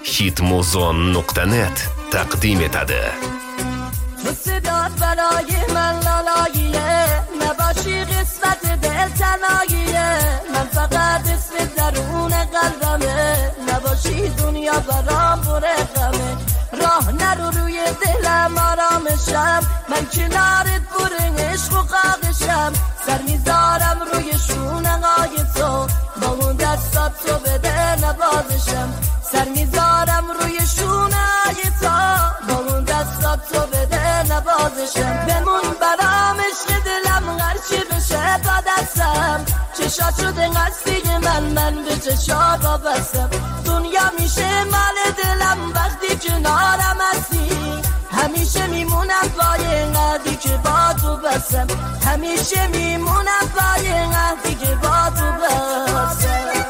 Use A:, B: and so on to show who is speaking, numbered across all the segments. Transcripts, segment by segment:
A: hitmuzon.net taqdim etadi.
B: صدات برای من لالاییه، نباشی قسمت دل تنهاییه. من فقط اسم درون قلبمه، نباشی دنیا برام پر غمه. راه نرو روی دلم آرامشم، من کنارت پر عشق و خواهشم. سر میذارم روی شونه‌های تو، با اون دستات تو بده نوازشم. سر میذارم روی شونه‌های تو، با اون دستات تو بده نوازشم. بمون برام عشق دلم هرچی بشه با دستم. چشات شده قصدی من به چشات وابستم. دنیا میشه مال دلم وقتی کنارم هستی. همیشه میمونم پای عهدی که با تو بستم. همیشه میمونم پای عهدی که با تو بستم.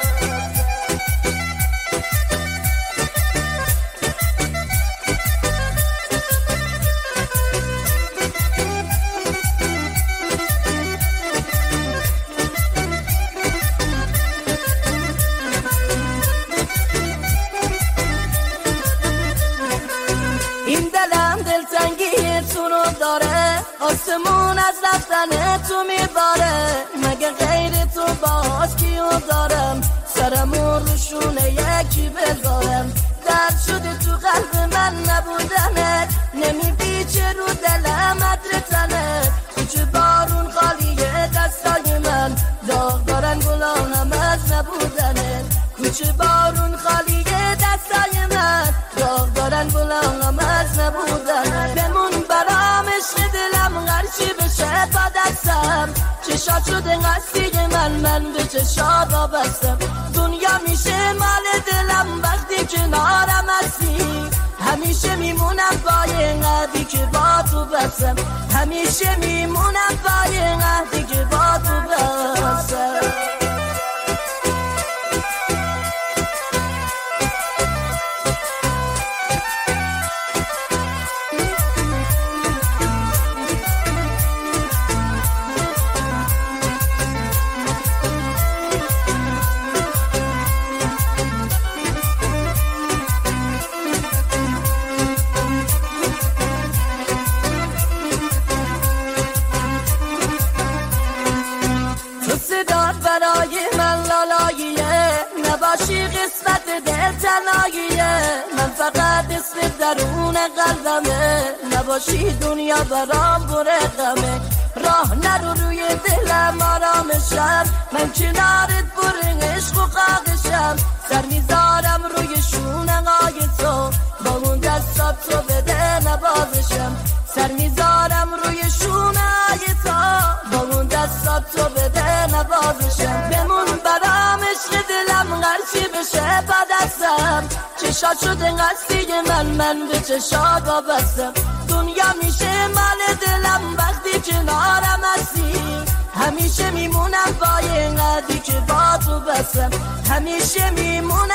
B: این دلم دلتنگی تو رو داره، آسمون از رفتن تو میباره. مگه غیر تو باز کیو دارم، سرمون رو شونه یکی بذارم. درد شده تو قلب من نبودنت، نمیپیچه رو دلم عطر تنت. کوچه بارون خالیه دستای من، داغ دارن گلانم از نبودنت. کوچه بارون خالیه دستای من، داغ دارن گلانم از نبودنت. بمون برام عشق دلم هرچی بشه با دستم. چشات شده قصدی من به چشات وابستم. دنیا میشه مال دلم وقتی کنارم هستی. همیشه میمونم پای عهدی که با تو بستم. همیشه میمونم پای عهدی که با تو بستم. صدات برای من لالاییه، نباشی قسمت دل تنهاییه. من فقط اسم درون قلبمه، نباشی دنیا برام پر غمه. راه نرو روی دلم آرامشم، من کنارت پر عشق و خواهشم. سر میذارم روی شونه‌های تو، با اون دستات تو بده نوازشم. سر میذارم روی شونه‌های تو، با اون دستات تو بده نوازشم. بمون برام عشق دلم هرچی بشه با دستم. چشات شده قصدی من به چشات وابستم. دنیا میشه مال دلم وقتی کنارم هستی. همیشه میمونم پای عهدی که با تو بستم. همیشه میمونم